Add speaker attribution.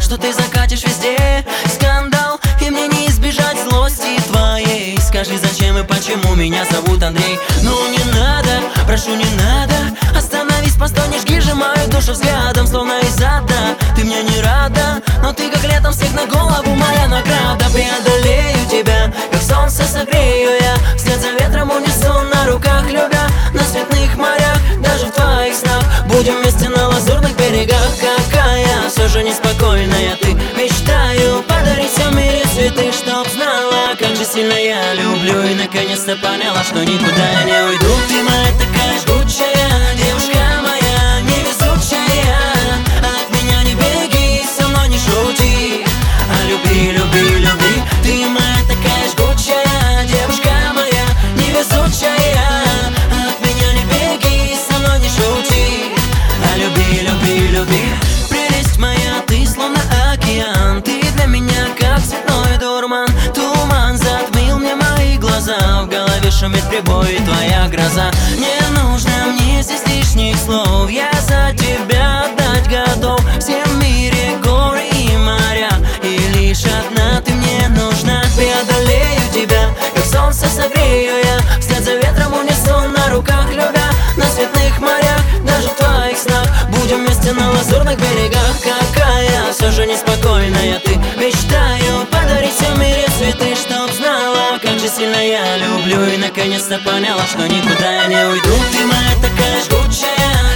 Speaker 1: что ты закатишь везде скандал, и мне не избежать злости твоей. Скажи, зачем и почему меня зовут Андрей? Ну не надо, прошу, не надо. Остановись, постой, не жги же мою душу взглядом, словно из ада. Ты мне не рада, но ты как летом снег на голову, моя награда. Преодолею тебя, как солнце согрею я, вслед за ветром унесу на руках, любя. На светных морях, даже в твоих снах, будем вместе на лазурных берегах. Какая все же неспокойная ты, мечтаю подарить всем мире цветы, чтоб знала, как же сильно я люблю. И наконец-то поняла, что никуда я не уйду. Ты моя такая жгучая, девушка моя невезучая. От меня не беги, со мной не шути, а люби, люби, люби. Ты моя такая жгучая, девушка моя невезучая. От меня не беги, со мной не шути, а люби, люби, люби. Прелесть моя, ты словно океан, ты для меня как цветной дурман. Туман затмил мне мои глаза, в голове шумит прибой и твоя гроза. Не нужно мне здесь лишних слов, я за тебя отдать готов всем в мире горы и моря, и лишь одна ты мне нужна. Преодолею тебя, как солнце согрею я, вслед за ветром унесу на руках, любя. На светных морях, даже в твоих снах, будем вместе на лазурных берегах. Какая все же неспокойная ты, мечтаю подарить всем в мире цветы, чтоб знала, как же сильно я люблю. И наконец-то поняла, что никуда я не уйду. Ты моя такая жгучая,